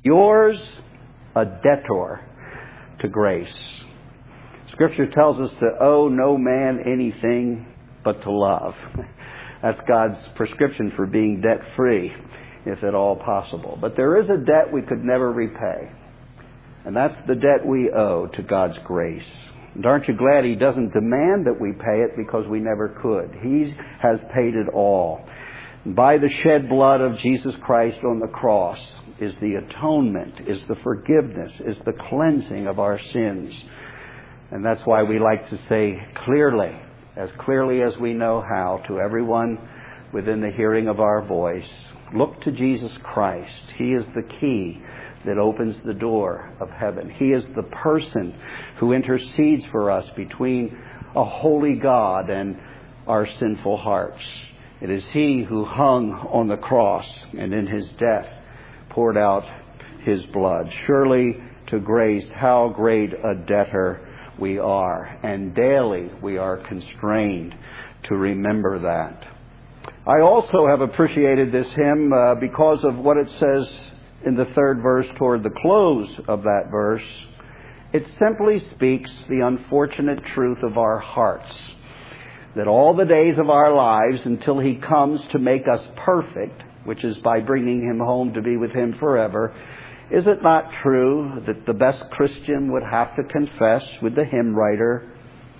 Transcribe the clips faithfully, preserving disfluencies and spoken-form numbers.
Yours, a debtor to grace. Scripture tells us to owe no man anything but to love. That's God's prescription for being debt-free, if at all possible. But there is a debt we could never repay, and that's the debt we owe to God's grace. And aren't you glad He doesn't demand that we pay it because we never could? He has paid it all. And by the shed blood of Jesus Christ on the cross is the atonement, is the forgiveness, is the cleansing of our sins. And that's why we like to say clearly, as clearly as we know how, to everyone within the hearing of our voice, look to Jesus Christ. He is the key that opens the door of heaven. He is the person who intercedes for us between a holy God and our sinful hearts. It is He who hung on the cross and in His death poured out His blood. Surely to grace, how great a debtor we are. And daily we are constrained to remember that. I also have appreciated this hymn uh, because of what it says in the third verse toward the close of that verse. It simply speaks the unfortunate truth of our hearts, that all the days of our lives until He comes to make us perfect, which is by bringing Him home to be with Him forever, is it not true that the best Christian would have to confess with the hymn writer,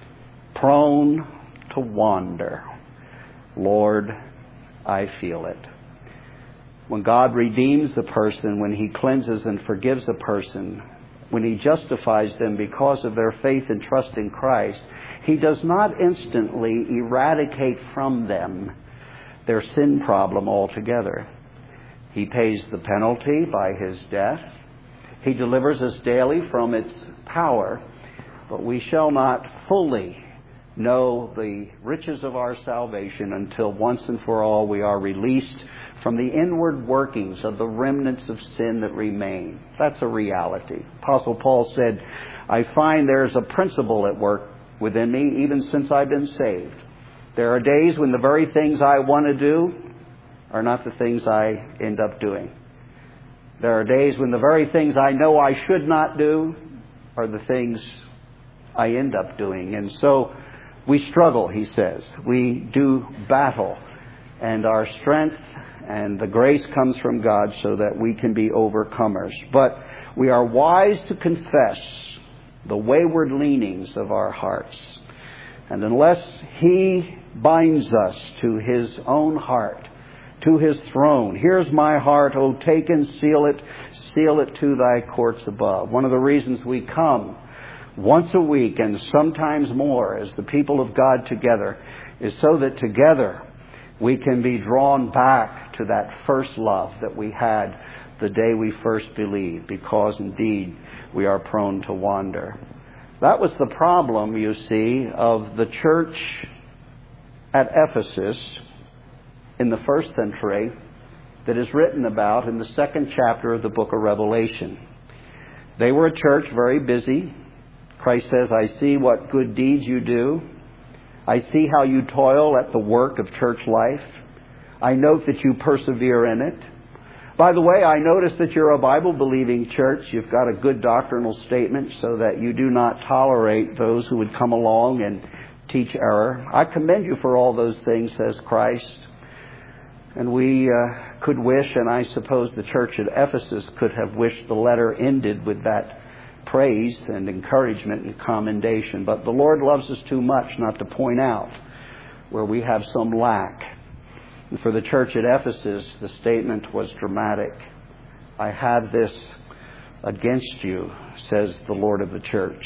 prone to wander? Lord, I feel it. When God redeems the person, when He cleanses and forgives a person, when He justifies them because of their faith and trust in Christ, He does not instantly eradicate from them their sin problem altogether. He pays the penalty by His death. He delivers us daily from its power, but we shall not fully know the riches of our salvation until once and for all we are released from the inward workings of the remnants of sin that remain. That's a reality. Apostle Paul said, I find there's a principle at work within me even since I've been saved. There are days when the very things I want to do are not the things I end up doing. There are days when the very things I know I should not do are the things I end up doing. And so we struggle, he says. We do battle. And our strength and the grace comes from God so that we can be overcomers. But we are wise to confess the wayward leanings of our hearts. And unless He binds us to His own heart, to His throne, here's my heart, O take and seal it, seal it to Thy courts above. One of the reasons we come once a week and sometimes more as the people of God together is so that together we can be drawn back to that first love that we had the day we first believed, because indeed we are prone to wander. That was the problem, you see, of the church at Ephesus in the first century that is written about in the second chapter of the book of Revelation. They were a church very busy. Christ says, I see what good deeds you do. I see how you toil at the work of church life. I note that you persevere in it. By the way, I notice that you're a Bible-believing church. You've got a good doctrinal statement so that you do not tolerate those who would come along and teach error. I commend you for all those things, says Christ. And we uh, could wish, and I suppose the church at Ephesus could have wished the letter ended with that praise and encouragement and commendation. But the Lord loves us too much not to point out where we have some lack. And for the church at Ephesus, the statement was dramatic. I have this against you, says the Lord of the church.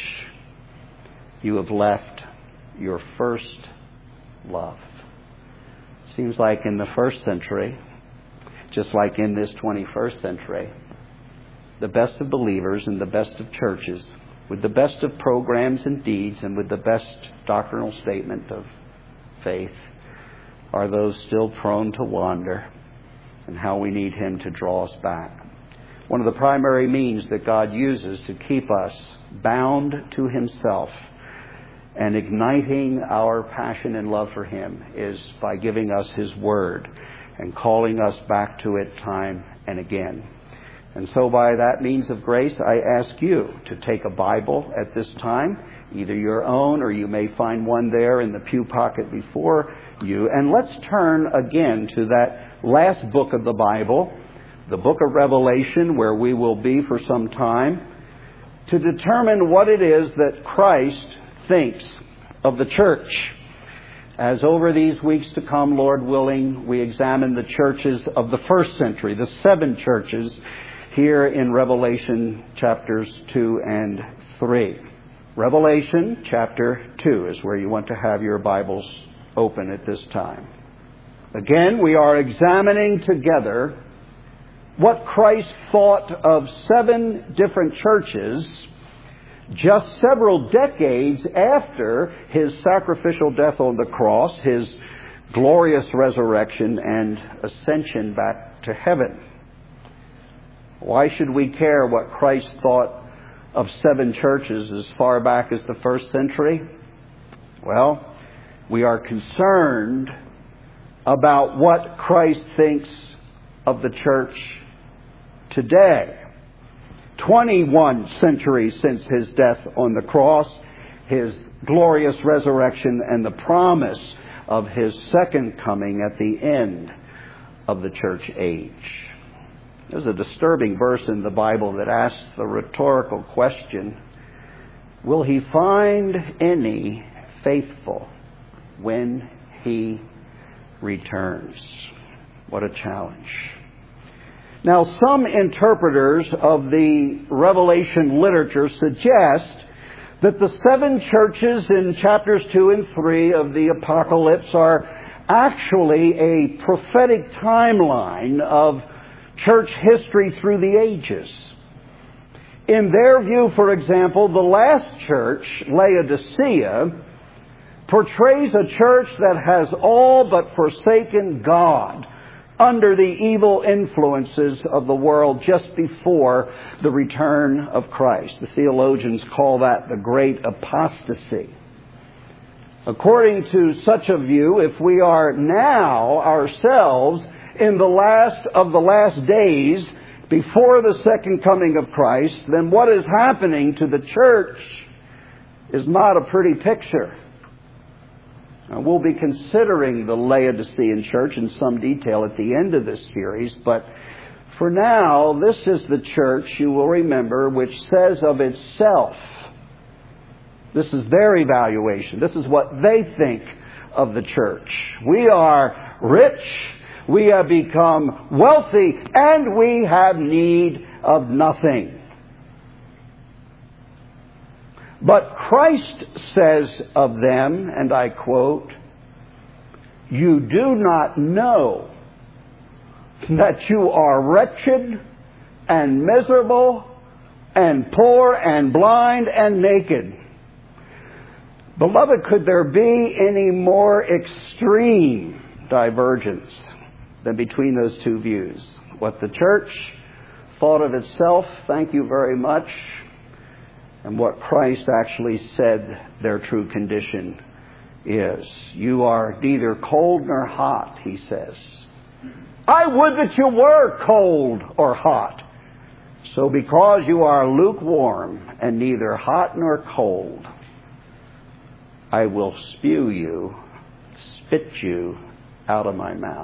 You have left your first love. Seems like in the first century, just like in this twenty-first century, the best of believers and the best of churches, with the best of programs and deeds and with the best doctrinal statement of faith, are those still prone to wander, and how we need Him to draw us back. One of the primary means that God uses to keep us bound to Himself and igniting our passion and love for Him is by giving us His Word and calling us back to it time and again. And so by that means of grace, I ask you to take a Bible at this time, either your own or you may find one there in the pew pocket before you. And let's turn again to that last book of the Bible, the book of Revelation, where we will be for some time, to determine what it is that Christ thinks of the church. As over these weeks to come, Lord willing, we examine the churches of the first century, the seven churches here in Revelation chapters two and three. Revelation chapter two is where you want to have your Bibles open at this time. Again, we are examining together what Christ thought of seven different churches just several decades after his sacrificial death on the cross, his glorious resurrection and ascension back to heaven. Why should we care what Christ thought of seven churches as far back as the first century? Well, we are concerned about what Christ thinks of the church today. twenty-one centuries since his death on the cross, his glorious resurrection, and the promise of his second coming at the end of the church age. There's a disturbing verse in the Bible that asks the rhetorical question, will he find any faithful when he returns? What a challenge. Now, some interpreters of the Revelation literature suggest that the seven churches in chapters two and three of the Apocalypse are actually a prophetic timeline of church history through the ages. In their view, for example, the last church, Laodicea, portrays a church that has all but forsaken God under the evil influences of the world just before the return of Christ. The theologians call that the great apostasy. According to such a view, if we are now ourselves in the last of the last days before the second coming of Christ, then what is happening to the church is not a pretty picture. Now, we'll be considering the Laodicean church in some detail at the end of this series, but for now, this is the church, you will remember, which says of itself, this is their evaluation, this is what they think of the church. We are rich, we have become wealthy, and we have need of nothing. But Christ says of them, and I quote, "You do not know that you are wretched and miserable and poor and blind and naked." Beloved, could there be any more extreme divergence than between those two views? What the church thought of itself, thank you very much, and what Christ actually said their true condition is. You are neither cold nor hot, he says. I would that you were cold or hot. So because you are lukewarm and neither hot nor cold, I will spew you, spit you out of my mouth.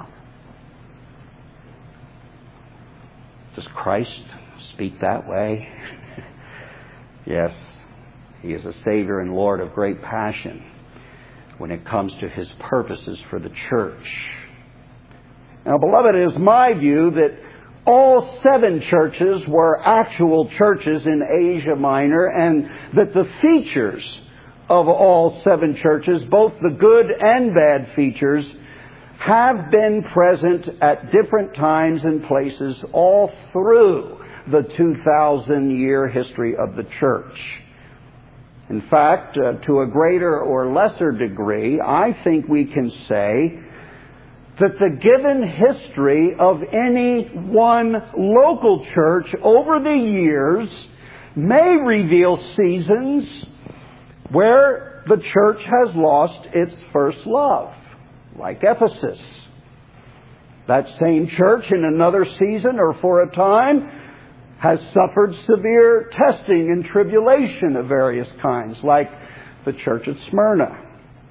Does Christ speak that way? Yes, he is a Savior and Lord of great passion when it comes to his purposes for the church. Now, beloved, it is my view that all seven churches were actual churches in Asia Minor, and that the features of all seven churches, both the good and bad features, have been present at different times and places all through the two thousand year history of the church. In fact, uh, to a greater or lesser degree, I think we can say that the given history of any one local church over the years may reveal seasons where the church has lost its first love, like Ephesus. That same church in another season or for a time has suffered severe testing and tribulation of various kinds, like the church at Smyrna.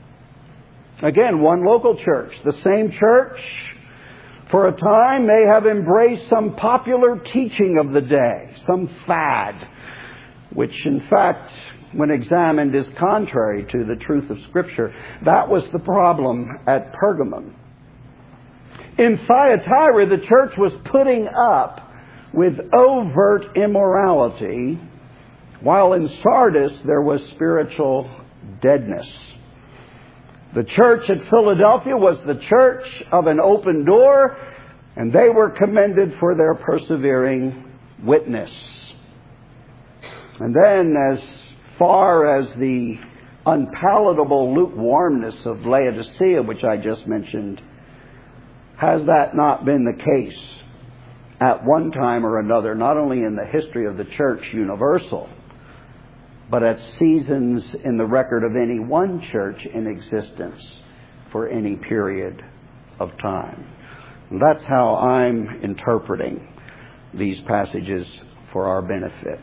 Again, one local church. The same church, for a time, may have embraced some popular teaching of the day, some fad, which in fact, when examined, is contrary to the truth of Scripture. That was the problem at Pergamum. In Thyatira, the church was putting up with overt immorality, while in Sardis there was spiritual deadness. The church at Philadelphia was the church of an open door, and they were commended for their persevering witness. And then, as far as the unpalatable lukewarmness of Laodicea, which I just mentioned, has that not been the case at one time or another, not only in the history of the church universal, but at seasons in the record of any one church in existence for any period of time? And that's how I'm interpreting these passages for our benefit.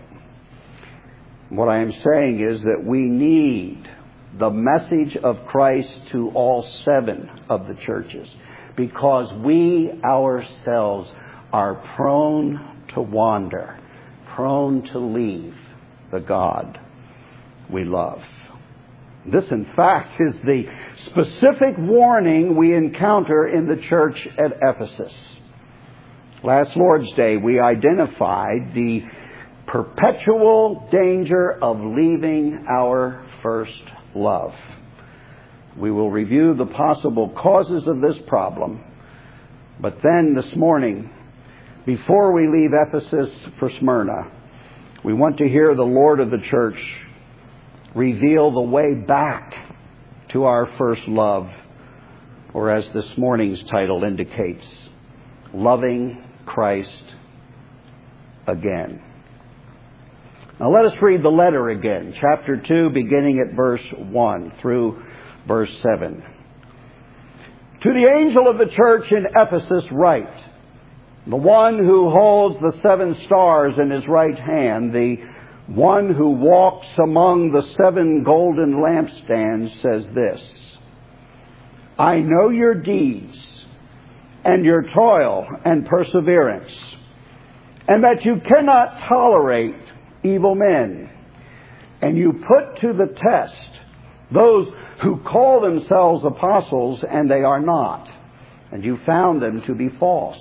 What I am saying is that we need the message of Christ to all seven of the churches, because we ourselves are prone to wander, prone to leave the God we love. This, in fact, is the specific warning we encounter in the church at Ephesus. Last Lord's Day, we identified the perpetual danger of leaving our first love. We will review the possible causes of this problem. But then this morning, before we leave Ephesus for Smyrna, we want to hear the Lord of the church reveal the way back to our first love, or as this morning's title indicates, loving Christ again. Now let us read the letter again, chapter two, beginning at verse one through verse seven. To the angel of the church in Ephesus write, the one who holds the seven stars in his right hand, the one who walks among the seven golden lampstands, says this: I know your deeds and your toil and perseverance, and that you cannot tolerate evil men, and you put to the test those who call themselves apostles, and they are not, and you found them to be false.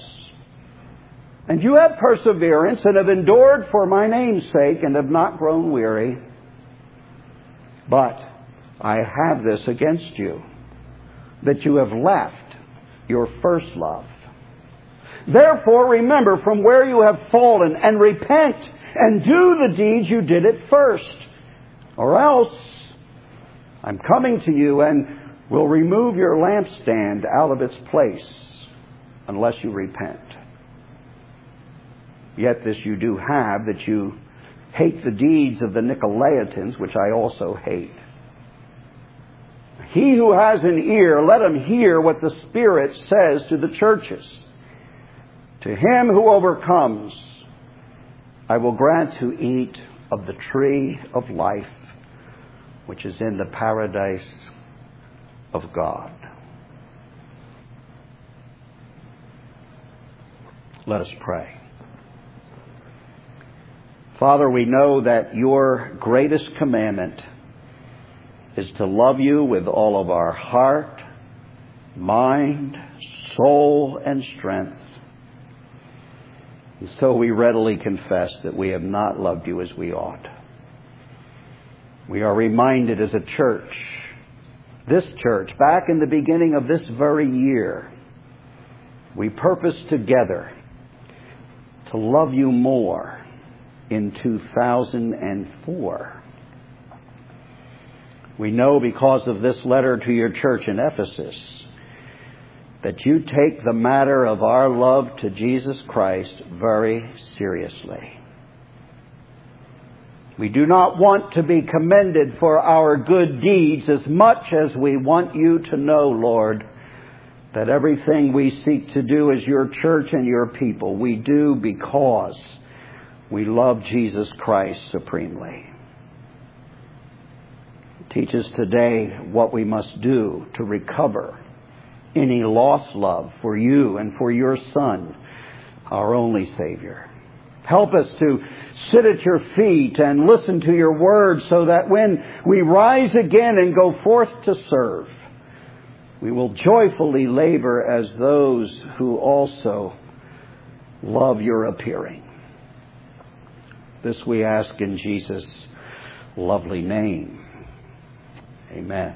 And you have perseverance and have endured for my name's sake and have not grown weary. But I have this against you, that you have left your first love. Therefore remember from where you have fallen and repent and do the deeds you did at first. Or else I'm coming to you and will remove your lampstand out of its place unless you repent. Yet this you do have, that you hate the deeds of the Nicolaitans, which I also hate. He who has an ear, let him hear what the Spirit says to the churches. To him who overcomes, I will grant to eat of the tree of life, which is in the paradise of God. Let us pray. Father, we know that your greatest commandment is to love you with all of our heart, mind, soul, and strength. And so we readily confess that we have not loved you as we ought. We are reminded as a church, this church, back in the beginning of this very year, we purposed together to love you more in two thousand four. We know because of this letter to your church in Ephesus that you take the matter of our love to Jesus Christ very seriously. We do not want to be commended for our good deeds as much as we want you to know, Lord, that everything we seek to do as your church and your people, we do because we love Jesus Christ supremely. Teach us today what we must do to recover any lost love for you and for your Son, our only Savior. Help us to sit at your feet and listen to your word so that when we rise again and go forth to serve, we will joyfully labor as those who also love your appearing. This we ask in Jesus' lovely name. Amen.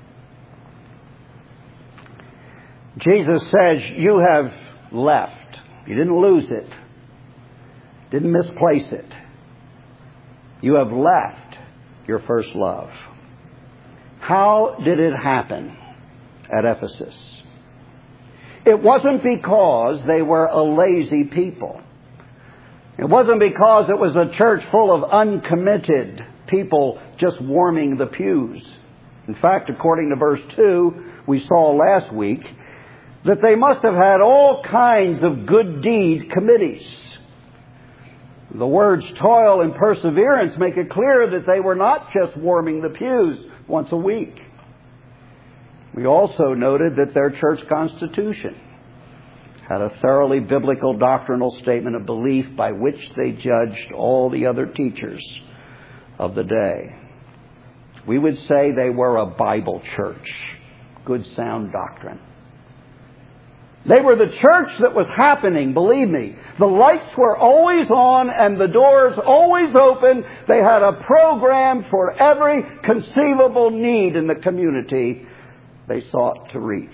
Jesus says, you have left. You didn't lose it. Didn't misplace it. You have left your first love. How did it happen at Ephesus? It wasn't because they were a lazy people. It wasn't because it was a church full of uncommitted people just warming the pews. In fact, according to verse two, we saw last week that they must have had all kinds of good deed committees. The words toil and perseverance make it clear that they were not just warming the pews once a week. We also noted that their church constitution had a thoroughly biblical doctrinal statement of belief by which they judged all the other teachers of the day. We would say they were a Bible church. Good sound doctrine. They were the church that was happening, believe me. The lights were always on and the doors always open. They had a program for every conceivable need in the community they sought to reach.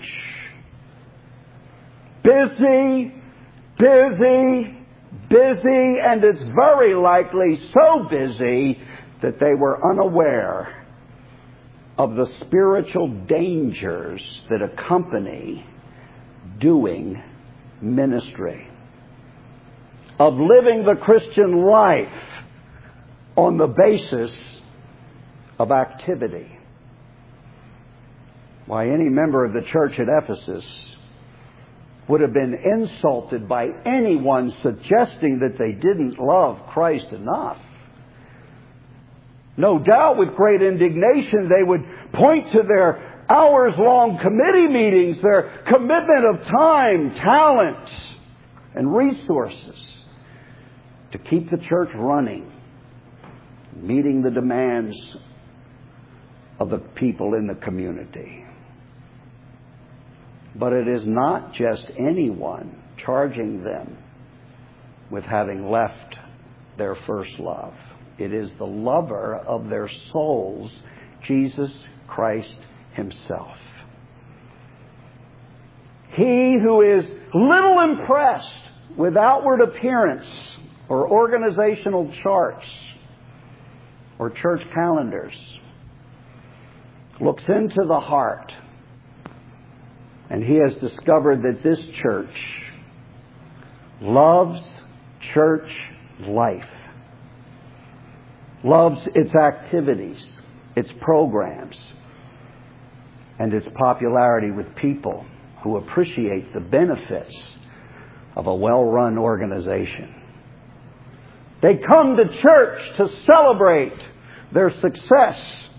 Busy, busy, busy, and it's very likely so busy that they were unaware of the spiritual dangers that accompany doing ministry, of living the Christian life on the basis of activity. Why, any member of the church at Ephesus would have been insulted by anyone suggesting that they didn't love Christ enough. No doubt with great indignation they would point to their hours-long committee meetings, their commitment of time, talent, and resources to keep the church running, meeting the demands of the people in the community. But it is not just anyone charging them with having left their first love. It is the lover of their souls, Jesus Christ Himself. He who is little impressed with outward appearance or organizational charts or church calendars looks into the heart, and he has discovered that this church loves church life, loves its activities, its programs, and its popularity with people who appreciate the benefits of a well-run organization. They come to church to celebrate their success.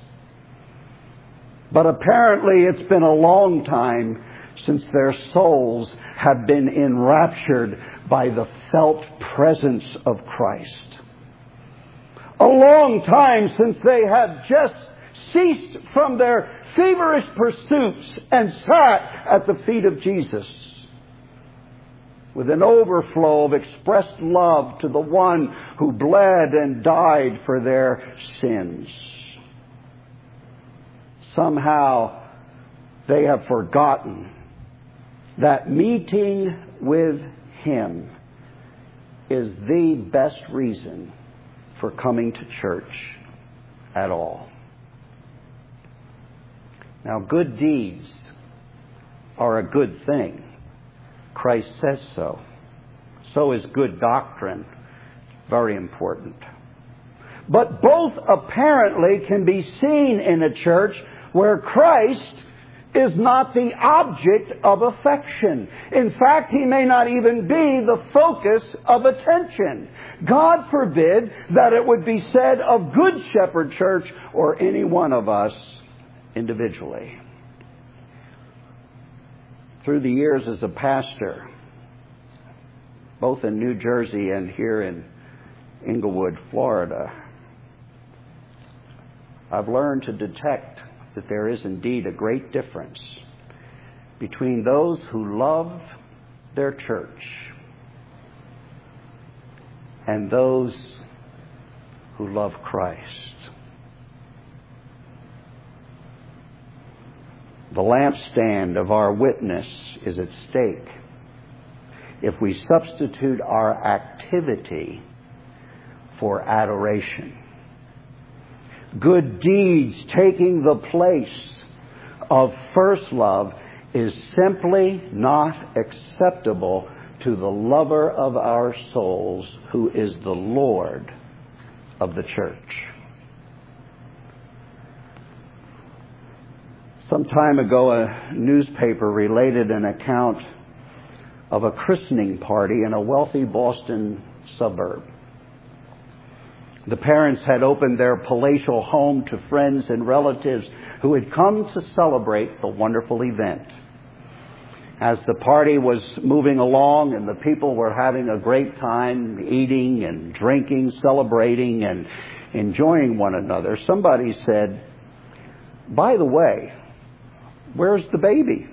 But apparently it's been a long time since their souls have been enraptured by the felt presence of Christ. A long time since they have just ceased from their feverish pursuits and sat at the feet of Jesus with an overflow of expressed love to the one who bled and died for their sins. Somehow they have forgotten that meeting with Him is the best reason for coming to church at all. Now, good deeds are a good thing. Christ says so. So is good doctrine. Very important. But both apparently can be seen in a church where Christ is not the object of affection. In fact, he may not even be the focus of attention. God forbid that it would be said of Good Shepherd Church or any one of us individually. Through the years as a pastor, both in New Jersey and here in Inglewood, Florida, I've learned to detect that there is indeed a great difference between those who love their church and those who love Christ. The lampstand of our witness is at stake if we substitute our activity for adoration. Good deeds taking the place of first love is simply not acceptable to the lover of our souls, who is the Lord of the church. Some time ago, a newspaper related an account of a christening party in a wealthy Boston suburb. The parents had opened their palatial home to friends and relatives who had come to celebrate the wonderful event. As the party was moving along and the people were having a great time eating and drinking, celebrating and enjoying one another, somebody said, "By the way, where's the baby?"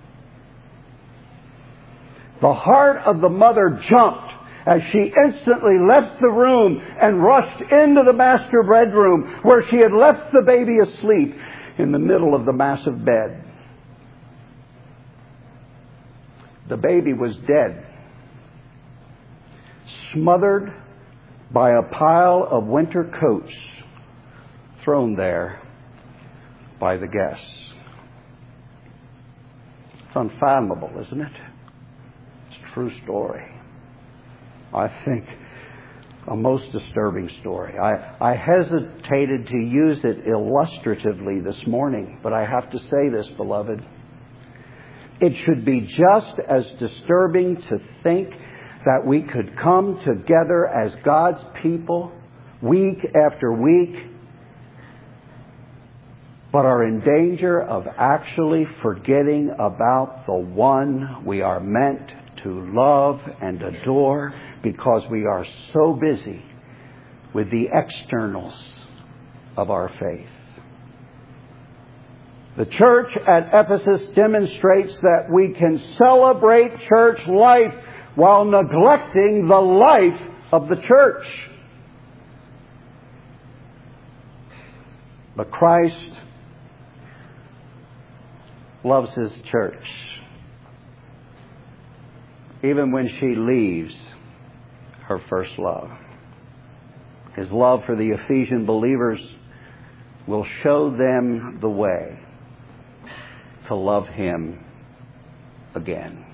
The heart of the mother jumped as she instantly left the room and rushed into the master bedroom where she had left the baby asleep in the middle of the massive bed. The baby was dead, smothered by a pile of winter coats thrown there by the guests. It's unfathomable, isn't it? It's a true story. I think a most disturbing story. I, I hesitated to use it illustratively this morning, but I have to say this, beloved. It should be just as disturbing to think that we could come together as God's people week after week, but are in danger of actually forgetting about the one we are meant to love and adore, because we are so busy with the externals of our faith. The church at Ephesus demonstrates that we can celebrate church life while neglecting the life of the church. But Christ loves His church, even when she leaves her first love. His love for the Ephesian believers will show them the way to love Him again.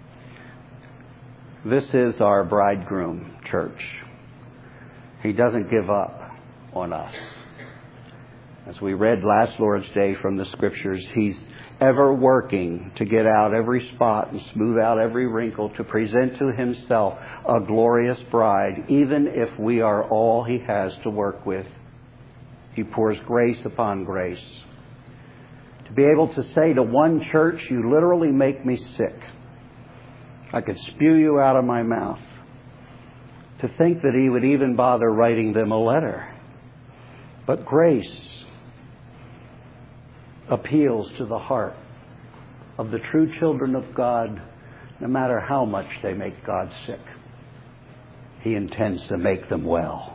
This is our bridegroom, church. He doesn't give up on us. As we read last Lord's Day from the Scriptures, He's ever working to get out every spot and smooth out every wrinkle to present to Himself a glorious bride, even if we are all He has to work with. He pours grace upon grace. To be able to say to one church, "You literally make me sick. I could spew you out of my mouth." To think that He would even bother writing them a letter. But grace appeals to the heart of the true children of God, no matter how much they make God sick. He intends to make them well.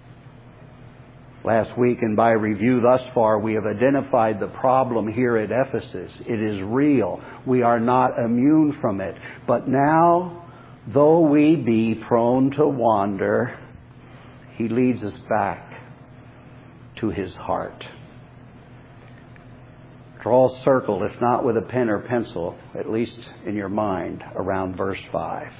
Last week, and by review thus far, we have identified the problem here at Ephesus. It is real. We are not immune from it. But now, though we be prone to wander, He leads us back to His heart. Draw a circle, if not with a pen or pencil, at least in your mind, around verse five.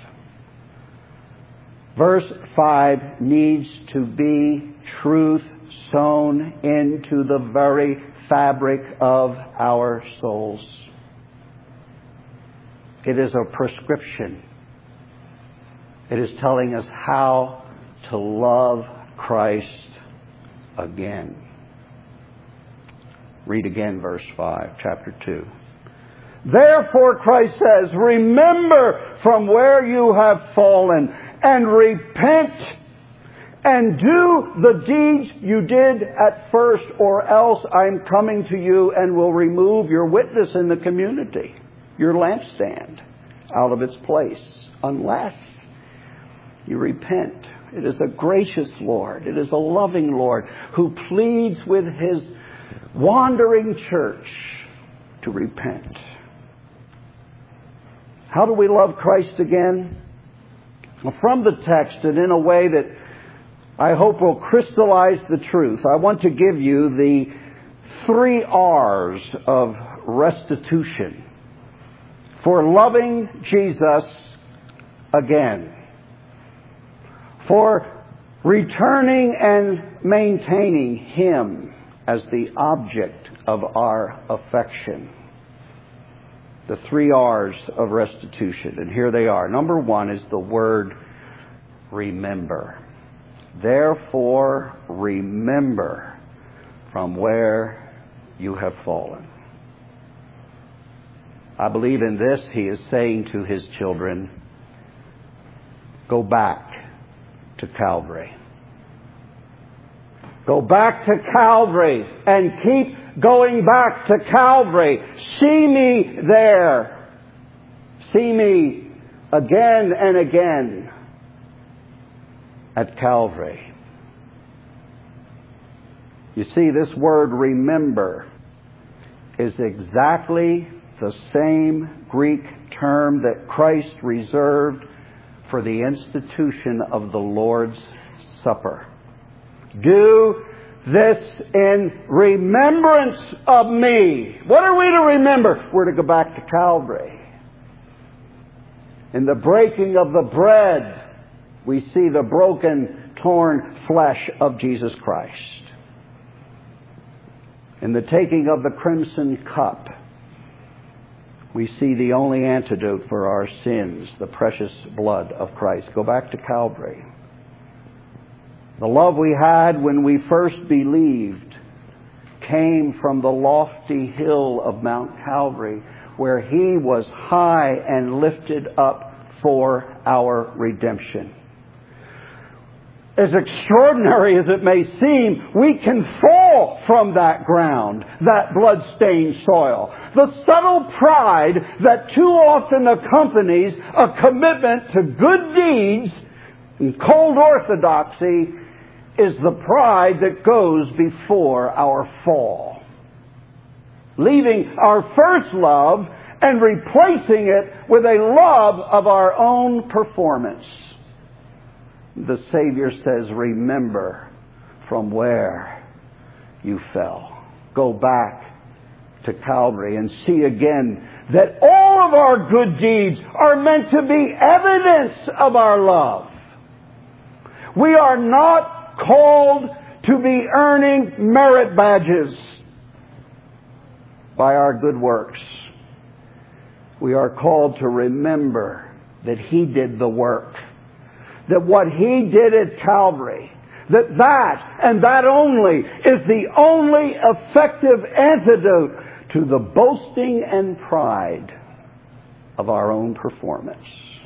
Verse five needs to be truth sown into the very fabric of our souls. It is a prescription. It is telling us how to love Christ again. Read again verse five, chapter two. Therefore, Christ says, remember from where you have fallen and repent and do the deeds you did at first, or else I'm coming to you and will remove your witness in the community, your lampstand, out of its place, unless you repent. It is a gracious Lord. It is a loving Lord who pleads with His wandering church to repent. How do we love Christ again? Well, from the text, and in a way that I hope will crystallize the truth, I want to give you the three R's of restitution for loving Jesus again, for returning and maintaining Him as the object of our affection. The three R's of restitution. And here they are. Number one is the word remember. Therefore, remember from where you have fallen. I believe in this, He is saying to His children, go back to Calvary. Go back to Calvary and keep going back to Calvary. See me there. See me again and again at Calvary. You see, this word remember is exactly the same Greek term that Christ reserved for the institution of the Lord's Supper. Do this in remembrance of me. What are we to remember? We're to go back to Calvary. In the breaking of the bread, we see the broken, torn flesh of Jesus Christ. In the taking of the crimson cup, we see the only antidote for our sins, the precious blood of Christ. Go back to Calvary. The love we had when we first believed came from the lofty hill of Mount Calvary, where He was high and lifted up for our redemption. As extraordinary as it may seem, we can fall from that ground, that blood-stained soil. The subtle pride that too often accompanies a commitment to good deeds and cold orthodoxy is the pride that goes before our fall, leaving our first love and replacing it with a love of our own performance. The Savior says, remember from where you fell. Go back to Calvary and see again that all of our good deeds are meant to be evidence of our love. We are not called to be earning merit badges by our good works. We are called to remember that He did the work. That what He did at Calvary, that that and that only is the only effective antidote to the boasting and pride of our own performance.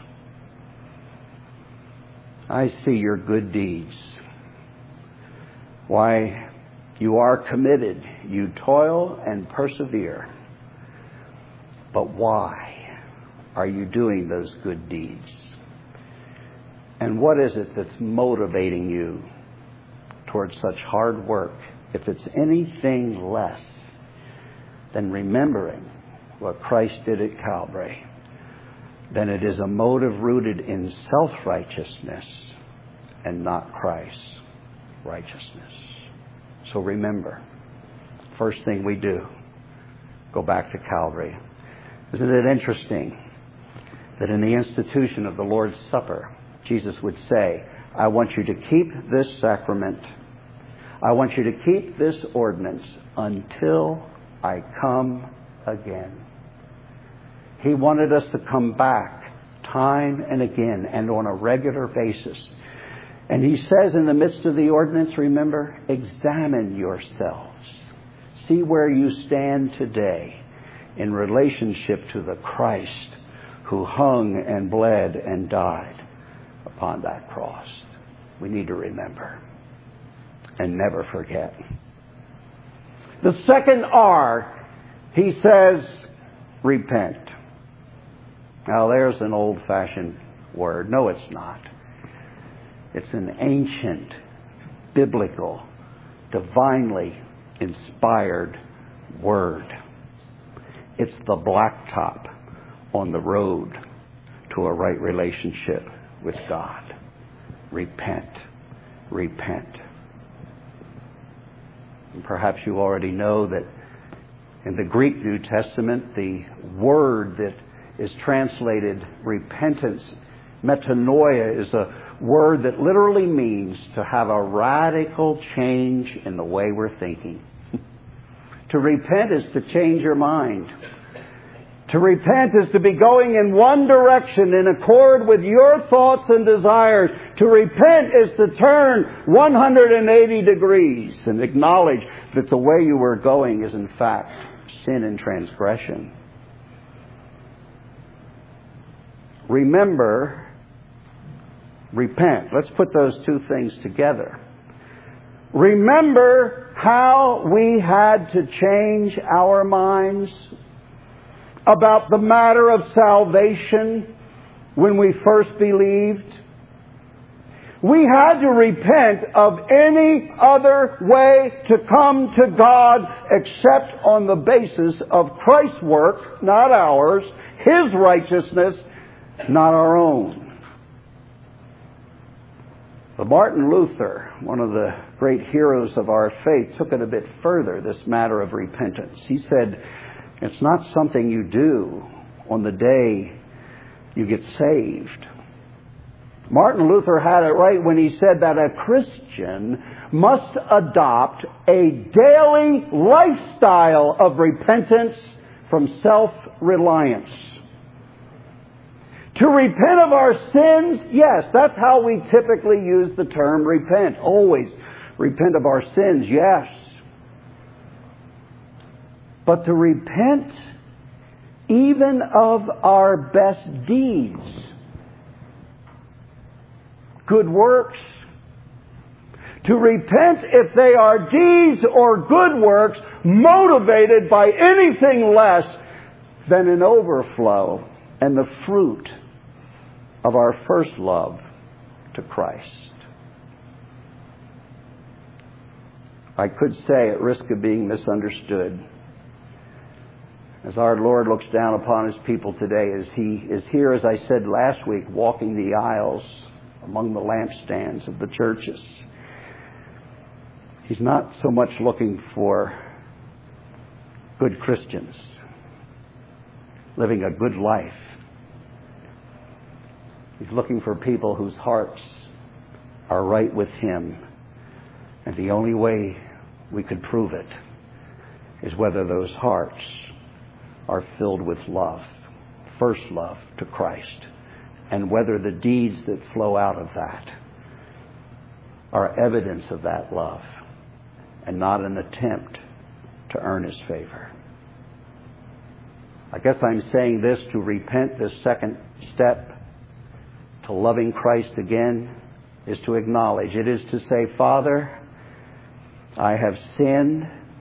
I see your good deeds. Why, you are committed. You toil and persevere. But why are you doing those good deeds? And what is it that's motivating you towards such hard work? If it's anything less than remembering what Christ did at Calvary, then it is a motive rooted in self-righteousness and not Christ's righteousness. So remember, first thing we do, go back to Calvary. Isn't it interesting that in the institution of the Lord's Supper, Jesus would say, I want you to keep this sacrament. I want you to keep this ordinance until I come again. He wanted us to come back time and again and on a regular basis. And he says in the midst of the ordinance, remember, examine yourselves. See where you stand today in relationship to the Christ who hung and bled and died upon that cross. We need to remember and never forget. The second R, he says, repent. Now there's an old-fashioned word. No, it's not. It's an ancient, biblical, divinely inspired word. It's the blacktop on the road to a right relationship with God. Repent. Repent. And perhaps you already know that in the Greek New Testament, the word that is translated repentance, metanoia, is a word that literally means to have a radical change in the way we're thinking. To repent is to change your mind. To repent is to be going in one direction in accord with your thoughts and desires. To repent is to turn one hundred eighty degrees and acknowledge that the way you were going is in fact sin and transgression. Remember, repent. Let's put those two things together. Remember how we had to change our minds about the matter of salvation when we first believed. We had to repent of any other way to come to God except on the basis of Christ's work, not ours, His righteousness, not our own. But Martin Luther, one of the great heroes of our faith, took it a bit further, this matter of repentance. He said, it's not something you do on the day you get saved. Martin Luther had it right when he said that a Christian must adopt a daily lifestyle of repentance from self-reliance. To repent of our sins, yes, that's how we typically use the term repent. Always repent of our sins, yes. But to repent even of our best deeds, good works. To repent if they are deeds or good works motivated by anything less than an overflow and the fruit of our first love to Christ. I could say, at risk of being misunderstood, as our Lord looks down upon His people today, as He is here, as I said last week, walking the aisles among the lampstands of the churches, He's not so much looking for good Christians living a good life. He's looking for people whose hearts are right with Him. And the only way we could prove it is whether those hearts are filled with love, first love to Christ, and whether the deeds that flow out of that are evidence of that love and not an attempt to earn His favor. I guess I'm saying this to repent, this second step to loving Christ again, is to acknowledge. It is to say, Father, I have sinned.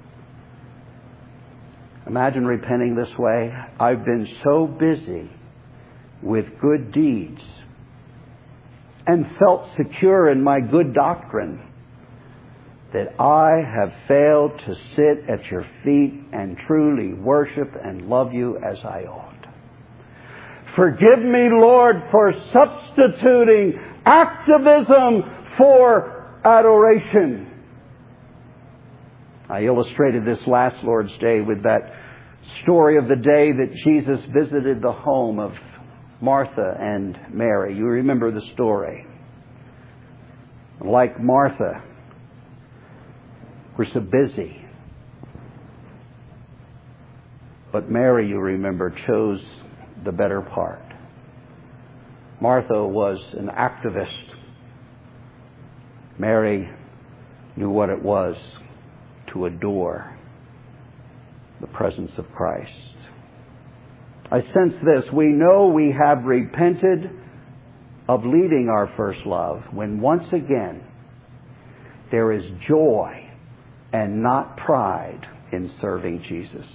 Imagine repenting this way. I've been so busy with good deeds and felt secure in my good doctrine that I have failed to sit at your feet and truly worship and love you as I ought. Forgive me, Lord, for substituting activism for adoration. I illustrated this last Lord's Day with that story of the day that Jesus visited the home of Martha and Mary. You remember the story. Like Martha, We're so busy. But Mary, you remember, chose the better part. Martha was an activist. Mary knew what it was to adore the presence of Christ. I sense this. We know we have repented of leaving our first love when once again there is joy and not pride in serving Jesus.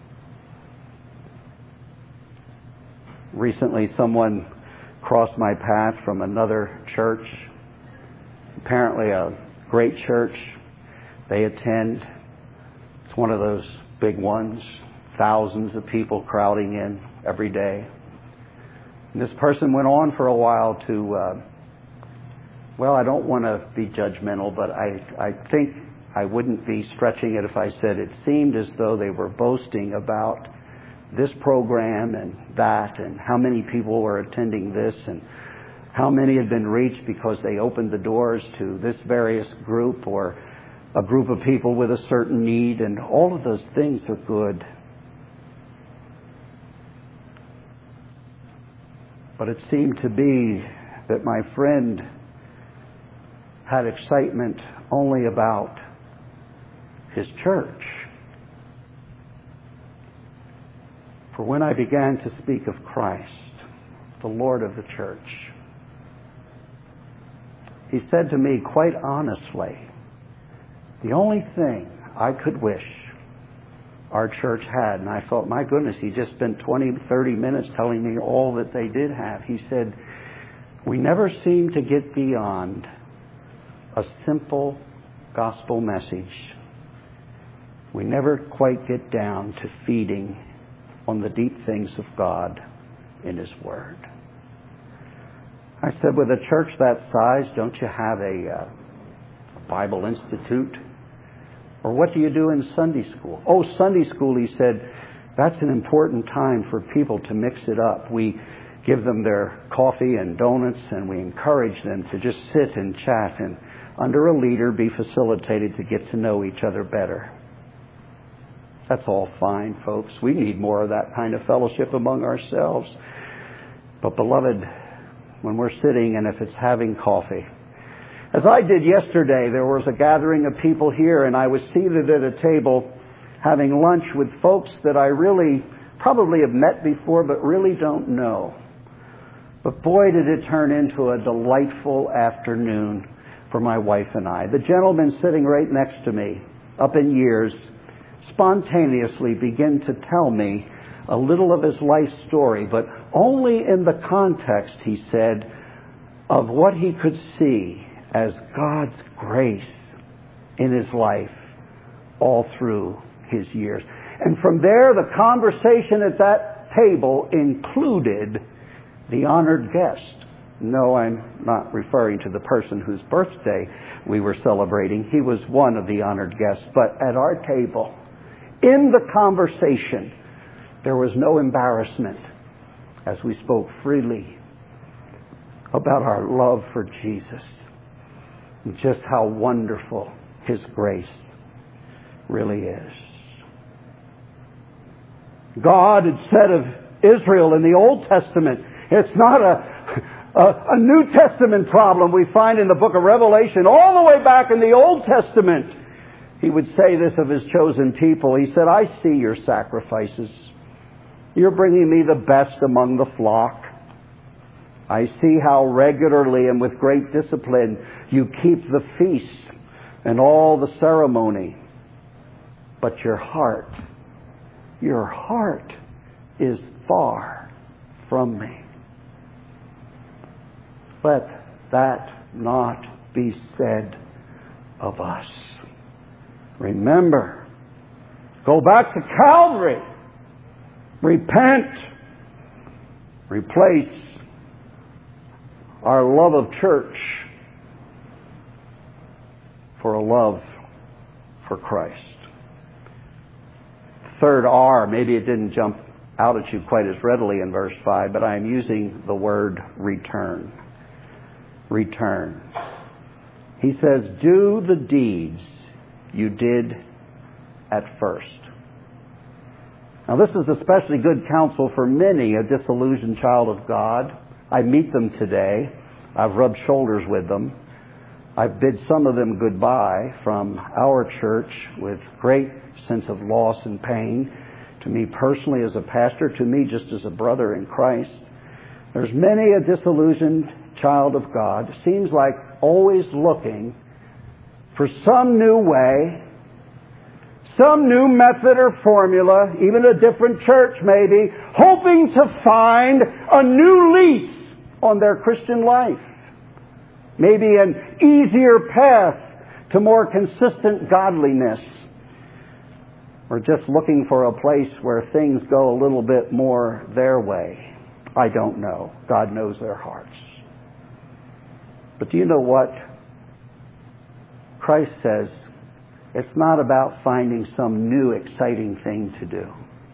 Recently, someone crossed my path from another church, apparently a great church they attend. It's one of those big ones, thousands of people crowding in every day. And this person went on for a while to, uh, well, I don't want to be judgmental, but I, I think I wouldn't be stretching it if I said it seemed as though they were boasting about this program and that, and how many people were attending this, and how many had been reached because they opened the doors to this various group or a group of people with a certain need, and all of those things are good. But it seemed to be that my friend had excitement only about his church. For when I began to speak of Christ, the Lord of the church, he said to me quite honestly, the only thing I could wish our church had, and I thought, my goodness, he just spent twenty, thirty minutes telling me all that they did have. He said, we never seem to get beyond a simple gospel message. We never quite get down to feeding on the deep things of God in His Word. I said, with a church that size, don't you have a, uh, a Bible Institute? Or what do you do in Sunday school? Oh, Sunday school, he said, that's an important time for people to mix it up. We give them their coffee and donuts, and we encourage them to just sit and chat and, under a leader, be facilitated to get to know each other better. That's all fine, folks. We need more of that kind of fellowship among ourselves. But, beloved, when we're sitting and if it's having coffee, as I did yesterday, there was a gathering of people here, and I was seated at a table having lunch with folks that I really probably have met before but really don't know. But boy, did it turn into a delightful afternoon for my wife and I. The gentleman sitting right next to me, up in years, spontaneously began to tell me a little of his life story, but only in the context, he said, of what he could see as God's grace in his life all through his years. And from there, the conversation at that table included the honored guest. No, I'm not referring to the person whose birthday we were celebrating. He was one of the honored guests. But at our table, in the conversation, there was no embarrassment as we spoke freely about our love for Jesus and just how wonderful His grace really is. God had said of Israel in the Old Testament, it's not a, a, a New Testament problem we find in the book of Revelation. All the way back in the Old Testament, He would say this of His chosen people. He said, I see your sacrifices. You're bringing me the best among the flock. I see how regularly and with great discipline you keep the feast and all the ceremony. But your heart, your heart is far from me. Let that not be said of us. Remember, go back to Calvary. Repent. Replace our love of church for a love for Christ. Third R, maybe it didn't jump out at you quite as readily in verse five, but I'm using the word return. Return. He says, do the deeds you did at first. Now, this is especially good counsel for many a disillusioned child of God. I meet them today. I've rubbed shoulders with them. I've bid some of them goodbye from our church with great sense of loss and pain. To me personally as a pastor, to me just as a brother in Christ. There's many a disillusioned child of God. Seems like always looking for some new way, some new method or formula, even a different church maybe, hoping to find a new lease on their Christian life. Maybe an easier path to more consistent godliness. Or just looking for a place where things go a little bit more their way. I don't know. God knows their hearts. But do you know what? Christ says it's not about finding some new exciting thing to do.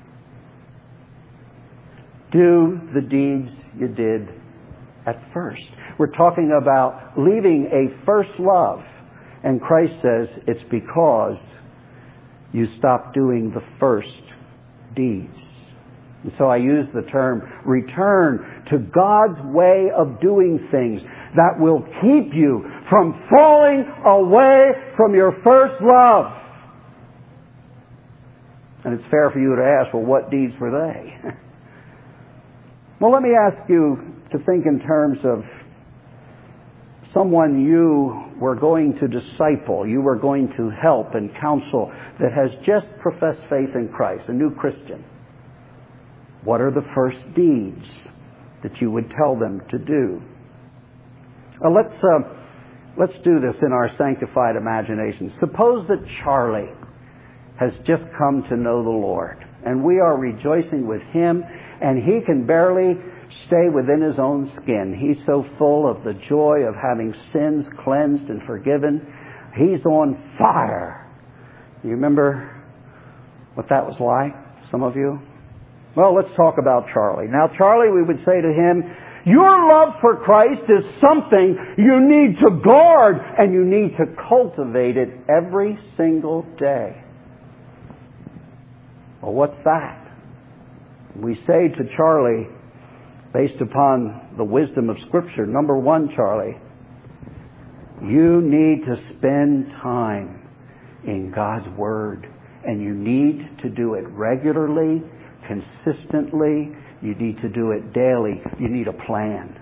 Do the deeds you did at first. We're talking about leaving a first love. And Christ says it's because you stop doing the first deeds. And so I use the term return to God's way of doing things that will keep you from falling away from your first love. And it's fair for you to ask, well, what deeds were they? Well, let me ask you to think in terms of someone you were going to disciple, you were going to help and counsel that has just professed faith in Christ, a new Christian. What are the first deeds that you would tell them to do? Uh, let's uh, let's do this in our sanctified imagination. Suppose that Charlie has just come to know the Lord, and we are rejoicing with him, and he can barely stay within his own skin. He's so full of the joy of having sins cleansed and forgiven. He's on fire. You remember what that was like, some of you? Well, let's talk about Charlie. Now, Charlie, we would say to him, your love for Christ is something you need to guard and you need to cultivate it every single day. Well, what's that? We say to Charlie, based upon the wisdom of Scripture, number one, Charlie, you need to spend time in God's Word. And you need to do it regularly, consistently. You need to do it daily. You need a plan.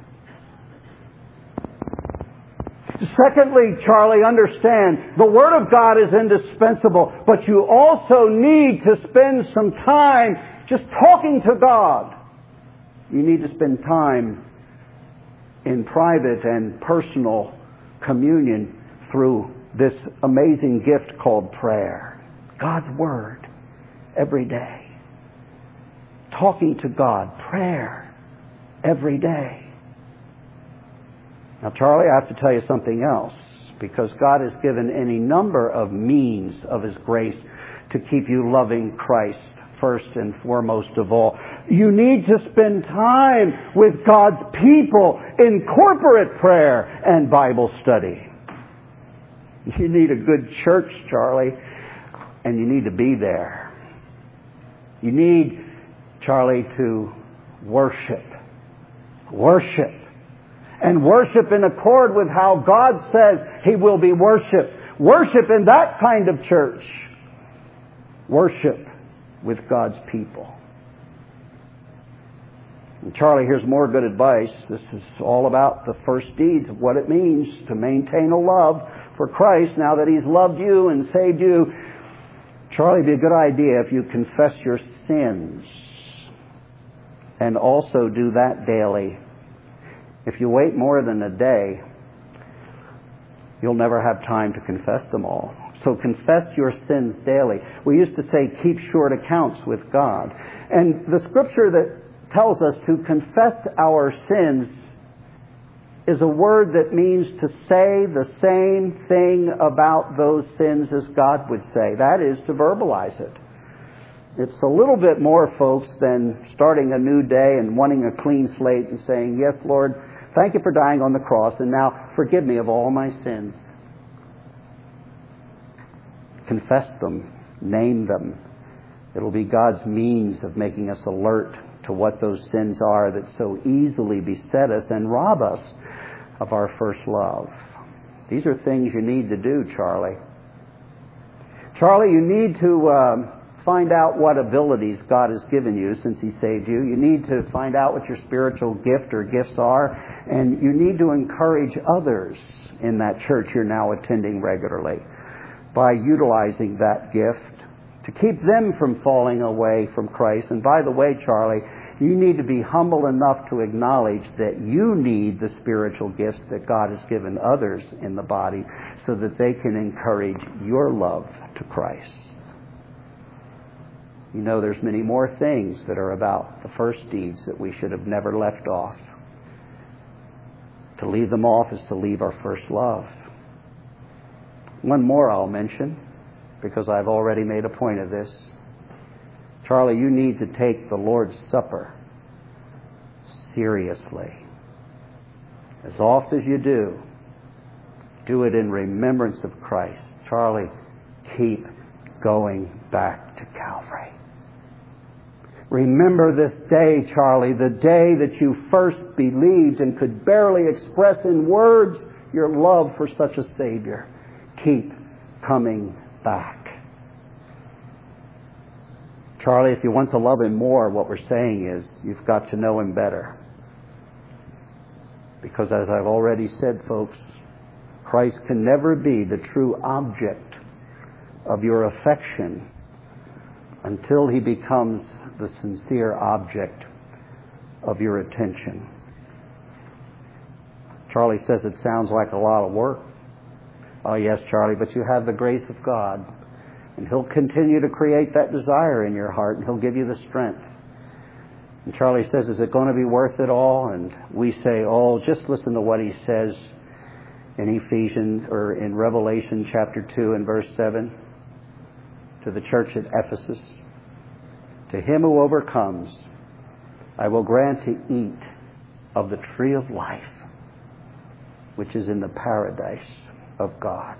Secondly, Charlie, understand, the Word of God is indispensable, but you also need to spend some time just talking to God. You need to spend time in private and personal communion through this amazing gift called prayer. God's Word every day. Talking to God, prayer every day. Now, Charlie, I have to tell you something else, because God has given any number of means of His grace to keep you loving Christ first and foremost of all. You need to spend time with God's people in corporate prayer and Bible study. You need a good church, Charlie, and you need to be there. You need, Charlie, to worship. Worship. And worship in accord with how God says He will be worshipped. Worship in that kind of church. Worship with God's people. And Charlie, here's more good advice. This is all about the first deeds of what it means to maintain a love for Christ now that He's loved you and saved you. Charlie, it'd be a good idea if you confess your sins and also do that daily. If you wait more than a day, you'll never have time to confess them all. So confess your sins daily. We used to say, keep short accounts with God. And the scripture that tells us to confess our sins is a word that means to say the same thing about those sins as God would say. That is to verbalize it. It's a little bit more, folks, than starting a new day and wanting a clean slate and saying, yes, Lord, thank you for dying on the cross, and now forgive me of all my sins. confess them, name them. It'll be God's means of making us alert to what those sins are that so easily beset us and rob us of our first love. These are things you need to do, Charlie. Charlie, you need to um, find out what abilities God has given you since He saved you. You need to find out what your spiritual gift or gifts are, and you need to encourage others in that church you're now attending regularly by utilizing that gift to keep them from falling away from Christ. And by the way, Charlie, you need to be humble enough to acknowledge that you need the spiritual gifts that God has given others in the body so that they can encourage your love to Christ. You know, there's many more things that are about the first deeds that we should have never left off. To leave them off is to leave our first love. One more I'll mention, because I've already made a point of this. Charlie, you need to take the Lord's Supper seriously. As oft as you do, do it in remembrance of Christ. Charlie, keep going back to Calvary. Remember this day, Charlie, the day that you first believed and could barely express in words your love for such a Savior. Keep coming back. Charlie, if you want to love Him more, what we're saying is you've got to know Him better. Because as I've already said, folks, Christ can never be the true object of your affection until He becomes the sincere object of your attention. Charlie says it sounds like a lot of work. Oh yes, Charlie, but you have the grace of God. And He'll continue to create that desire in your heart, and He'll give you the strength. And Charlie says, is it going to be worth it all? And we say, oh, just listen to what he says in Ephesians, or in Revelation chapter two and verse seven, to the church at Ephesus. To him who overcomes, I will grant to eat of the tree of life, which is in the paradise of God.